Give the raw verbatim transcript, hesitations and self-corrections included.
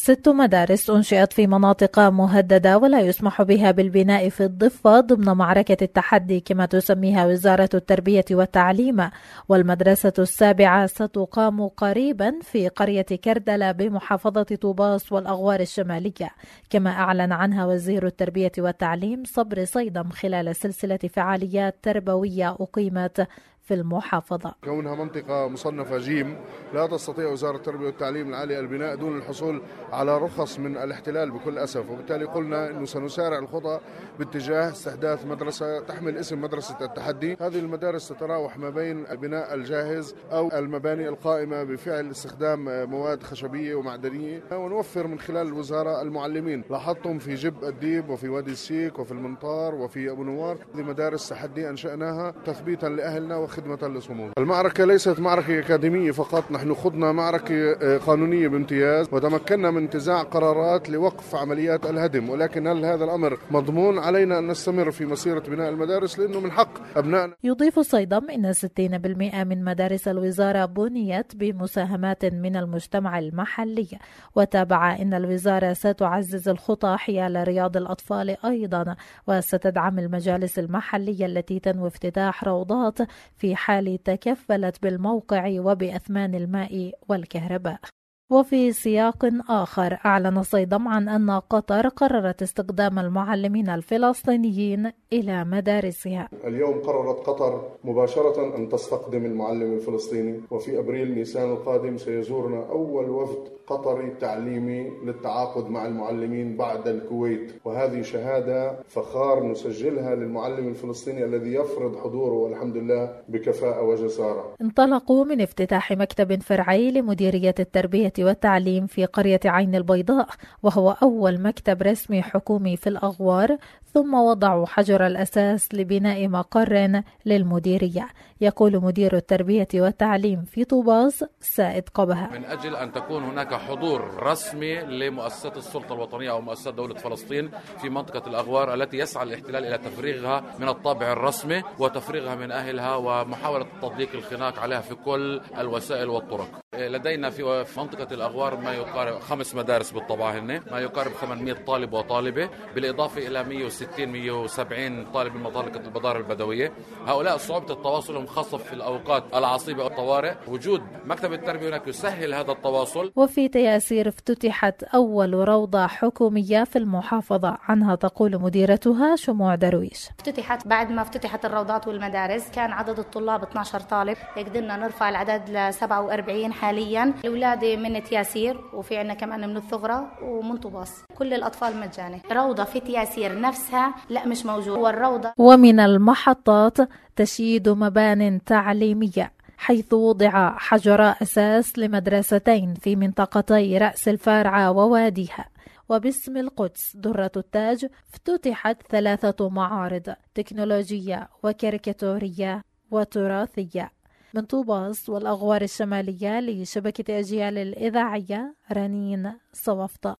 ست مدارس أنشئت في مناطق مهددة ولا يسمح بها بالبناء في الضفة ضمن معركة التحدي كما تسميها وزارة التربية والتعليم، والمدرسة السابعة ستقام قريبا في قرية كردلة بمحافظة طوباس والأغوار الشمالية، كما أعلن عنها وزير التربية والتعليم صبري صيدم خلال سلسلة فعاليات تربوية أقيمت في المحافظة. كونها منطقة مصنفة جيم لا تستطيع وزارة التربية والتعليم العالي البناء دون الحصول على رخص من الاحتلال بكل أسف، وبالتالي قلنا أنه سنسارع الخطى باتجاه استحداث مدرسة تحمل اسم مدرسة التحدي. هذه المدارس تتراوح ما بين البناء الجاهز أو المباني القائمة بفعل استخدام مواد خشبية ومعدنية، ونوفر من خلال الوزارة المعلمين. لاحظتم في جب الديب وفي وادي السيك وفي المنطار وفي أبو نوار هذه مدارس تحدي أنشأناها تثبيتا لأهلنا وخدمة للصمود. المعركة ليست معركة أكاديمية فقط، نحن خضنا معركة قانونية بامتياز وتمكنا من انتزاع قرارات لوقف عمليات الهدم، ولكن هل هذا الأمر مضمون؟ علينا أن نستمر في مسيرة بناء المدارس لأنه من حق أبنائنا. يضيف صيدم أن ستين بالمئة من مدارس الوزارة بنيت بمساهمات من المجتمع المحلي، وتابع أن الوزارة ستعزز الخطى حيال رياض الأطفال أيضا، وستدعم المجالس المحلية التي تنوي افتتاح روضات في حال تكفلت بالموقع وبأثمان الماء والكهرباء. وفي سياق آخر أعلن صيدم عن أن قطر قررت استخدام المعلمين الفلسطينيين إلى مدارسها. اليوم قررت قطر مباشرة أن تستقدم المعلم الفلسطيني، وفي أبريل نيسان القادم سيزورنا أول وفد قطري تعليمي للتعاقد مع المعلمين بعد الكويت، وهذه شهادة فخار نسجلها للمعلم الفلسطيني الذي يفرض حضوره والحمد لله بكفاءة وجسارة. انطلقوا من افتتاح مكتب فرعي لمديرية التربية والتعليم في قرية عين البيضاء، وهو أول مكتب رسمي حكومي في الأغوار، ثم وضعوا حجر الأساس لبناء مقر للمديرية. يقول مدير التربية والتعليم في طوباس سائد قبها: من أجل أن تكون هناك حضور رسمي لمؤسسات السلطة الوطنية أو مؤسسات دولة فلسطين في منطقة الأغوار التي يسعى الاحتلال إلى تفريغها من الطابع الرسمي وتفريغها من أهلها ومحاولة تطبيق الخناق عليها في كل الوسائل والطرق. لدينا في منطقة الأغوار ما يقارب خمس مدارس بالطبع هن ما يقارب ثمانمئة طالب وطالبة، بالإضافة إلى مئة وستين مئة وسبعين طالب من منطقة البدار البدوية. هؤلاء صعوبة التواصل هم خاصة في الأوقات العصيبة والطوارئ، وجود مكتب التربية هناك يسهل هذا التواصل. وفي تياسير افتتحت أول روضة حكومية في المحافظة، عنها تقول مديرتها شموع درويش: افتتحت بعد ما افتتحت الروضات والمدارس كان عدد الطلاب اثني عشر طالب، قدرنا نرفع العدد ل سبعة وأربعين حاليا. الأولاد من تياسير وفي عنا كمان من الثغرة ومن طوباس، كل الأطفال مجاني. روضة في تياسير نفسها لا مش موجود، والروضة ومن المحطات تشييد مبان تعليمية، حيث وضع حجر أساس لمدرستين في منطقتي رأس الفارعة وواديها. وباسم القدس درة التاج افتتحت ثلاثة معارض تكنولوجية وكاريكاتورية وتراثية. من طوباس والأغوار الشمالية لشبكة أجيال الإذاعية، رنين صوفطة.